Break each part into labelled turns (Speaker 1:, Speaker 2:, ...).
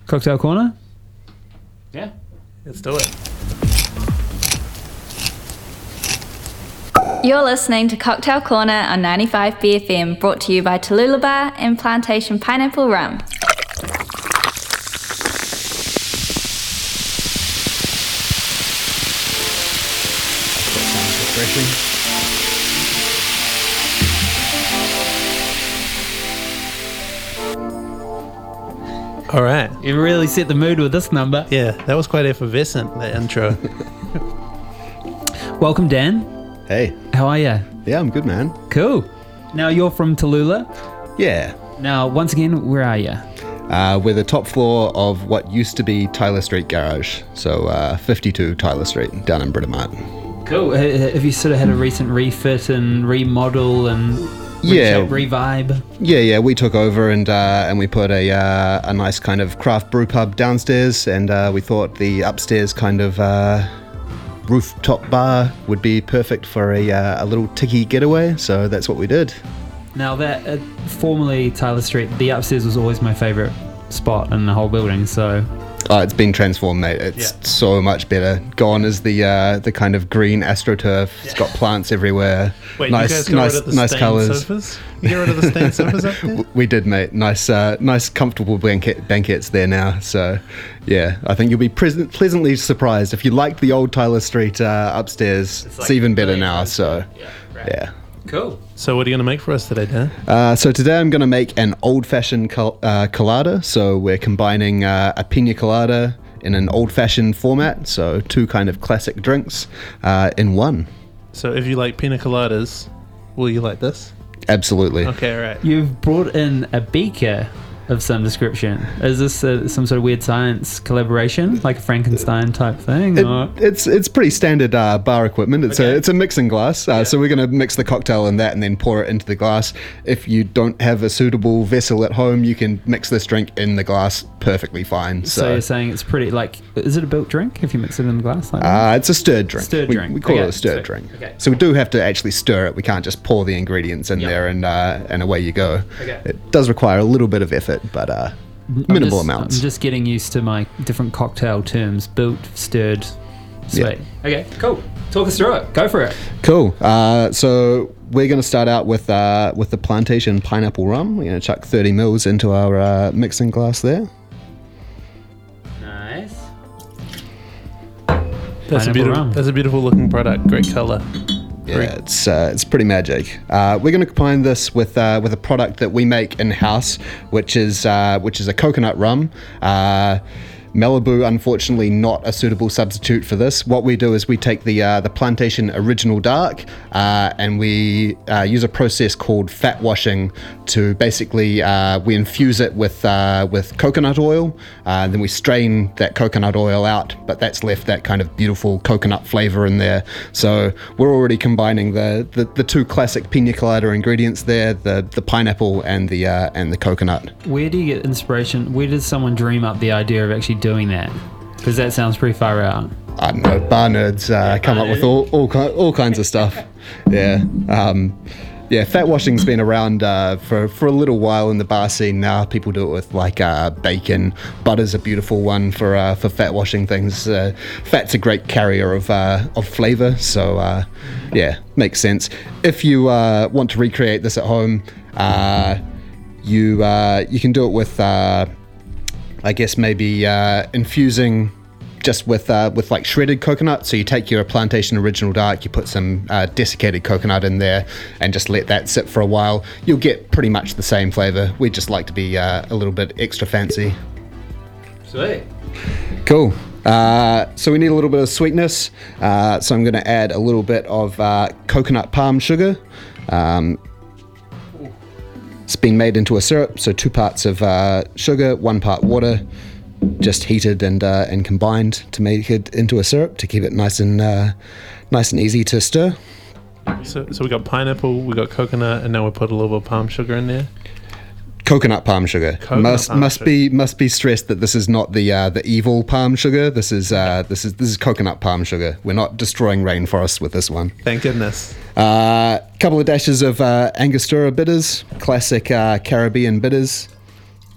Speaker 1: Cocktail Corner?
Speaker 2: Yeah.
Speaker 3: Let's do it.
Speaker 4: You're listening to Cocktail Corner on 95 BFM, brought to you by Tallulah Bar and Plantation Pineapple Rum.
Speaker 3: All right.
Speaker 1: You really set the mood with this number.
Speaker 3: Yeah, that was quite effervescent, that intro.
Speaker 1: Welcome, Dan.
Speaker 5: Hey.
Speaker 1: How are you?
Speaker 5: Yeah, I'm good, man.
Speaker 1: Cool. Now, you're from Tallulah.
Speaker 5: Yeah.
Speaker 1: Now, once again, where are you?
Speaker 5: We're the top floor of what used to be Tyler Street Garage. So 52 Tyler Street down in Britomart.
Speaker 1: Cool. Have you sort of had a recent refit and remodel and revibe?
Speaker 5: Yeah. We took over and we put a nice kind of craft brew pub downstairs, and we thought the upstairs kind of rooftop bar would be perfect for a little tiki getaway. So that's what we did.
Speaker 1: Now, that formerly Tyler Street, the upstairs was always my favourite spot in the whole building. So.
Speaker 5: Oh, it's been transformed, mate. It's so much better. Gone is the kind of green AstroTurf. It's got plants everywhere.
Speaker 3: Wait,
Speaker 5: nice colours.
Speaker 3: Sofas? You get rid of the stained sofas up there?
Speaker 5: We did, mate. Nice comfortable banquettes there now. So, yeah, I think you'll be pleasantly surprised. If you liked the old Tyler Street upstairs, it's even better now. So, yeah.
Speaker 1: Cool.
Speaker 3: So what are you going to make for us today, Dan?
Speaker 5: So today I'm going to make an old-fashioned colada. So we're combining a pina colada in an old-fashioned format. So two kind of classic drinks in one.
Speaker 3: So if you like pina coladas, will you like this?
Speaker 5: Absolutely.
Speaker 3: Okay, all right.
Speaker 1: You've brought in a beaker of some description. Is this some sort of weird science collaboration, like a Frankenstein type thing?
Speaker 5: It's pretty standard bar equipment. It's a mixing glass. So we're going to mix the cocktail in that and then pour it into the glass. If you don't have a suitable vessel at home, you can mix this drink in the glass perfectly fine.
Speaker 1: So you're saying it's pretty, like, is it a built drink if you mix it in the glass? Like
Speaker 5: it's a stirred drink. We call it a stirred drink.
Speaker 1: Okay.
Speaker 5: So we do have to actually stir it. We can't just pour the ingredients in there and away you go.
Speaker 1: Okay.
Speaker 5: It does require a little bit of effort, but minimal amounts.
Speaker 1: I'm just getting used to my different cocktail terms. Built, stirred, sweet.
Speaker 5: Yeah.
Speaker 1: Okay, cool. Talk us through it. Go for it.
Speaker 5: Cool. So we're going to start out with the Plantation Pineapple Rum. We're going to chuck 30 mils into our mixing glass there.
Speaker 1: Nice.
Speaker 3: That's a beautiful looking product. Great color.
Speaker 5: Yeah, it's pretty magic. We're going to combine this with a product that we make in house, which is a coconut rum. Malibu, unfortunately, not a suitable substitute for this. What we do is we take the Plantation Original Dark and we use a process called fat washing to basically we infuse it with coconut oil. Then we strain that coconut oil out, but that's left that kind of beautiful coconut flavor in there. So we're already combining the two classic pina colada ingredients there, the pineapple and the coconut.
Speaker 1: Where do you get inspiration? Where does someone dream up the idea of actually doing that? Because that sounds pretty far out.
Speaker 5: I don't know, bar nerds come up with all kinds of stuff. Yeah. Fat washing's been around for a little while in the bar scene now. People do it with like bacon. Butter's a beautiful one for fat washing things. Fat's a great carrier of flavor, so makes sense. If you want to recreate this at home, you can do it with I guess maybe infusing just with like shredded coconut. So you take your Plantation Original Dark, you put some desiccated coconut in there and just let that sit for a while. You'll get pretty much the same flavor. We just like to be a little bit extra fancy.
Speaker 1: Sweet.
Speaker 5: Cool. So we need a little bit of sweetness. So I'm going to add a little bit of coconut palm sugar. It's been made into a syrup, so 2 parts of sugar, 1 part water, just heated and combined to make it into a syrup to keep it nice and easy to stir.
Speaker 3: So we got pineapple, we got coconut, and now we put a little bit of palm sugar in there.
Speaker 5: Coconut palm sugar. Must be stressed that this is not the evil palm sugar. This is coconut palm sugar. We're not destroying rainforests with this one.
Speaker 3: Thank goodness.
Speaker 5: Couple of dashes of Angostura bitters, classic Caribbean bitters,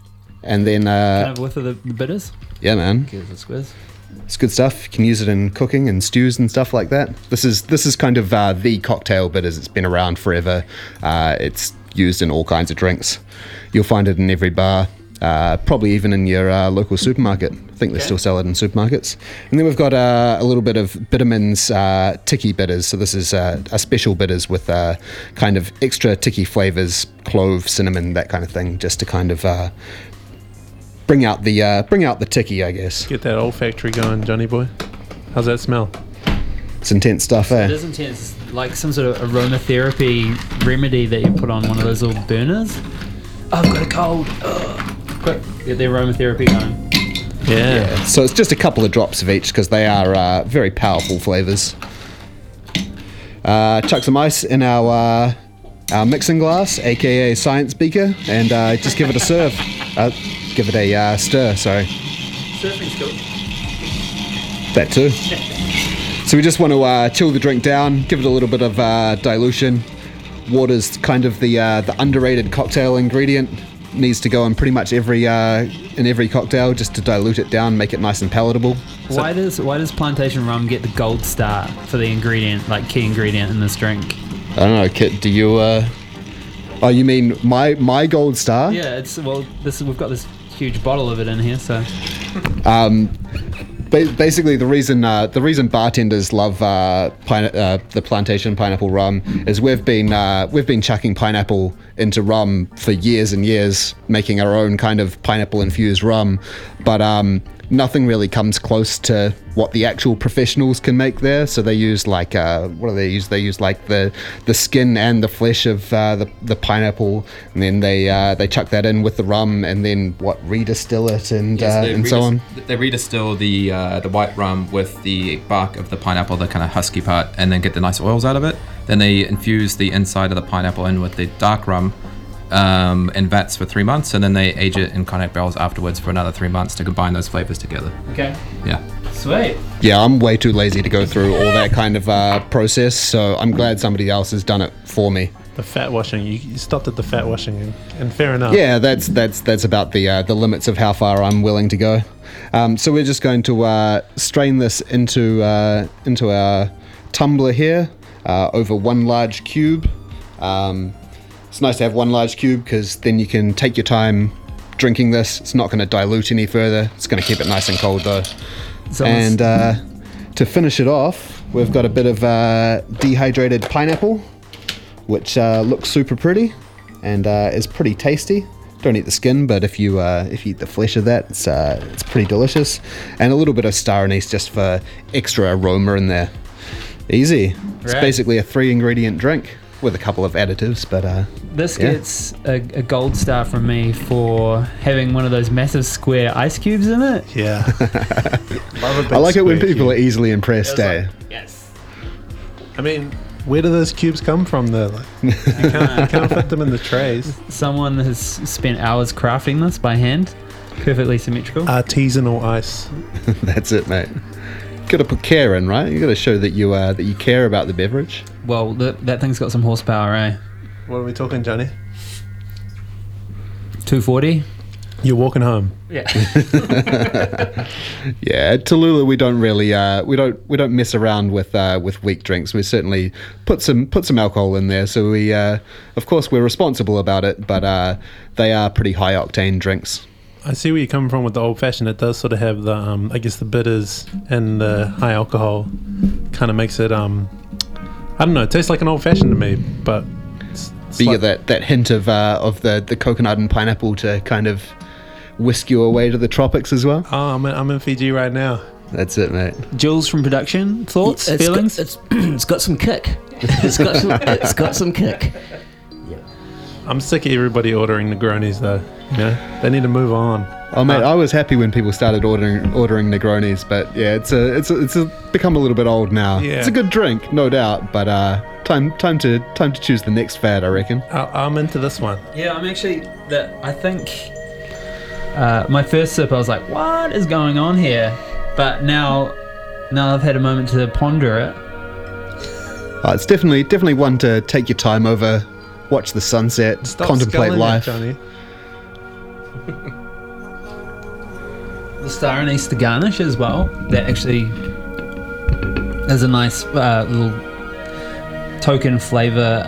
Speaker 5: And then,
Speaker 1: Can I have a whiff of the bitters?
Speaker 5: yeah, man,
Speaker 1: Give it a squiz.
Speaker 5: it's good stuff. You can use it in cooking and stews and stuff like that. This is kind of the cocktail bitters. It's been around forever. It's used in all kinds of drinks. You'll find it in every bar, probably even in your local supermarket. I think they still sell it in supermarkets. And then we've got a little bit of Bitterman's tiki bitters. So this is a special bitters with kind of extra tiki flavors, clove, cinnamon, that kind of thing, just to kind of bring out the tiki, I guess.
Speaker 3: Get that olfactory going, Johnny boy. How's that smell?
Speaker 5: It's intense stuff,
Speaker 1: It
Speaker 5: eh?
Speaker 1: is intense, like some sort of aromatherapy remedy that you put on one of those little burners. Oh, I've got a cold. Ugh. Quick, get the aromatherapy going.
Speaker 3: Yeah.
Speaker 5: So it's just a couple of drops of each because they are very powerful flavors. Chuck some ice in our mixing glass, aka science beaker, and just give it a serve. Give it a stir, sorry.
Speaker 1: Surfing's cool.
Speaker 5: That too. So we just want to chill the drink down, give it a little bit of dilution. Water's kind of the underrated cocktail ingredient. Needs to go in pretty much every cocktail just to dilute it down, make it nice and palatable.
Speaker 1: Why does Plantation Rum get the gold star for the ingredient, like key ingredient in this drink?
Speaker 5: I don't know, Kit. Do you? Oh, you mean my gold star?
Speaker 1: Yeah, we've got this huge bottle of it in here, so
Speaker 5: Basically, the reason bartenders love the Plantation Pineapple Rum is we've been chucking pineapple into rum for years and years, making our own kind of pineapple infused rum, but nothing really comes close to what the actual professionals can make there. So they use like what do they use? They use like the skin and the flesh of the pineapple, and then they chuck that in with the rum, and then redistill it and so on.
Speaker 2: They redistill the white rum with the bark of the pineapple, the kind of husky part, and then get the nice oils out of it. Then they infuse the inside of the pineapple in with the dark rum in vats for 3 months, and then they age it in cognac barrels afterwards for another 3 months to combine those flavors together.
Speaker 1: okay,
Speaker 2: Yeah.
Speaker 1: sweet.
Speaker 5: Yeah, I'm way too lazy to go through all that kind of process, so I'm glad somebody else has done it for me.
Speaker 3: The fat washing. You stopped at the fat washing, and fair enough.
Speaker 5: Yeah, that's about the limits of how far I'm willing to go. So we're just going to strain this into our tumbler here over one large cube. It's nice to have one large cube because then you can take your time drinking this. It's not going to dilute any further. It's going to keep it nice and cold though. And to finish it off, we've got a bit of dehydrated pineapple, which looks super pretty and is pretty tasty. Don't eat the skin, but if you eat the flesh of that, it's pretty delicious. And a little bit of star anise just for extra aroma in there. Easy. It's
Speaker 1: Right.
Speaker 5: basically a 3-ingredient drink with a couple of additives, but
Speaker 1: This
Speaker 5: yeah.
Speaker 1: gets a gold star from me for having one of those massive square ice cubes in it.
Speaker 3: Yeah. Love a big
Speaker 5: I like it when
Speaker 3: square
Speaker 5: people
Speaker 3: cube.
Speaker 5: are easily impressed, eh?
Speaker 1: Yes.
Speaker 3: I mean, where do those cubes come from though? Like, you can't fit them in the trays.
Speaker 1: Someone has spent hours crafting this by hand, perfectly symmetrical.
Speaker 3: Artisanal ice.
Speaker 5: That's it, mate. Got to put care in, right? You got to show that you care about the beverage.
Speaker 1: Well, that thing's got some horsepower, eh?
Speaker 3: What are we talking, Johnny?
Speaker 1: 240.
Speaker 3: You're walking home.
Speaker 1: Yeah.
Speaker 5: Yeah, at Tallulah we don't really we don't mess around with weak drinks. We certainly put some alcohol in there. So we of course we're responsible about it, but they are pretty high octane drinks.
Speaker 3: I see where you're coming from with the old fashioned. It does sort of have the I guess the bitters and the high alcohol kind of makes it I don't know. It tastes like an old fashioned to me, but it's
Speaker 5: But you
Speaker 3: like-
Speaker 5: get that hint of the coconut and pineapple to kind of whisk you away to the tropics as well.
Speaker 3: Oh, I'm in Fiji right now.
Speaker 5: That's it, mate.
Speaker 1: Jules from production, thoughts, feelings?
Speaker 6: It's got some kick. It's got some kick.
Speaker 3: I'm sick of everybody ordering Negronis though. You know, they need to move on.
Speaker 5: Oh mate, I was happy when people started ordering Negronis, but yeah, it's become a little bit old now.
Speaker 3: Yeah.
Speaker 5: It's a good drink, no doubt, but time to choose the next fad, I reckon.
Speaker 3: I'm into this one.
Speaker 1: Yeah, I'm actually. I think my first sip, I was like, "What is going on here?" But now I've had a moment to ponder it.
Speaker 5: It's definitely one to take your time over, watch the sunset,
Speaker 3: Stop
Speaker 5: contemplate
Speaker 3: sculling
Speaker 5: life.
Speaker 3: It, Johnny.
Speaker 1: the Star and Easter garnish as well. That actually is a nice little token flavour.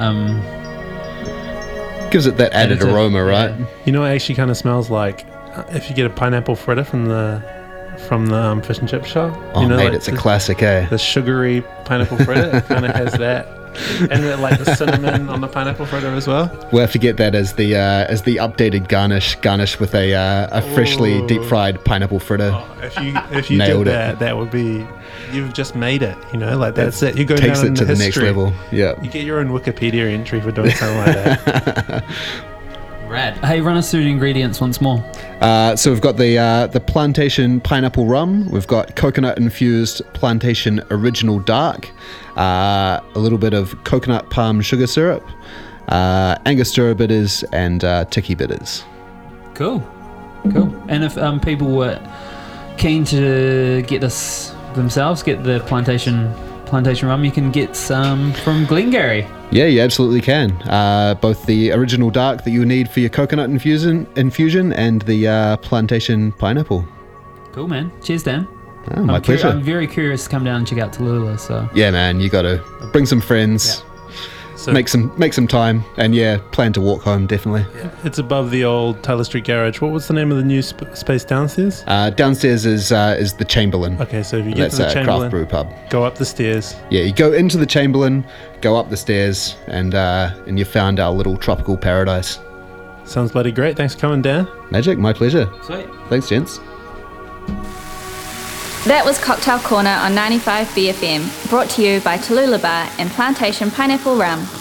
Speaker 5: Gives it that added
Speaker 1: Additive,
Speaker 5: aroma, right?
Speaker 1: yeah.
Speaker 3: You know, it actually kind of smells like if you get a pineapple fritter from the fish and chip shop.
Speaker 5: Oh,
Speaker 3: you know,
Speaker 5: mate,
Speaker 3: like
Speaker 5: it's a classic, eh?
Speaker 3: the sugary pineapple fritter. It kind of has that, and like the cinnamon on the pineapple fritter as well.
Speaker 5: We'll have to get that as the updated garnish with a freshly
Speaker 3: Ooh.
Speaker 5: deep fried pineapple fritter.
Speaker 3: If you
Speaker 5: Nailed
Speaker 3: did
Speaker 5: it.
Speaker 3: that, that would be, you've just made it. You know, like that's it. You go
Speaker 5: Takes
Speaker 3: down
Speaker 5: it
Speaker 3: in
Speaker 5: to the next
Speaker 3: history.
Speaker 5: level. Yeah.
Speaker 3: You get your own Wikipedia entry for doing something like that.
Speaker 1: Rad. Hey, run us through the ingredients once more.
Speaker 5: So we've got the plantation pineapple rum. We've got coconut infused plantation original dark. A little bit of coconut palm sugar syrup, Angostura bitters, and Tiki bitters.
Speaker 1: Cool. And if people were keen to get this themselves, get the plantation rum, you can get some from Glengarry.
Speaker 5: Yeah, you absolutely can. Both the original dark that you need for your coconut infusion and the plantation pineapple.
Speaker 1: Cool, man. Cheers, Dan.
Speaker 5: Oh, my pleasure.
Speaker 1: I'm very curious to come down and check out Tallulah. So
Speaker 5: Yeah, man, you got to bring some friends,
Speaker 3: So
Speaker 5: make some time, and yeah, plan to walk home definitely.
Speaker 3: it's above the old Taylor Street garage. What was the name of the new space downstairs?
Speaker 5: Downstairs is the Chamberlain.
Speaker 3: Okay, so if you get
Speaker 5: That's
Speaker 3: to the
Speaker 5: a craft
Speaker 3: Chamberlain,
Speaker 5: brew pub.
Speaker 3: go up the stairs.
Speaker 5: Yeah, you go into the Chamberlain, go up the stairs, and you found our little tropical paradise.
Speaker 3: Sounds bloody great. Thanks for coming, Dan.
Speaker 5: Magic, my pleasure.
Speaker 1: sweet.
Speaker 5: Thanks, gents.
Speaker 4: That was Cocktail Corner on 95 BFM, brought to you by Tallulah Bar and Plantation Pineapple Rum.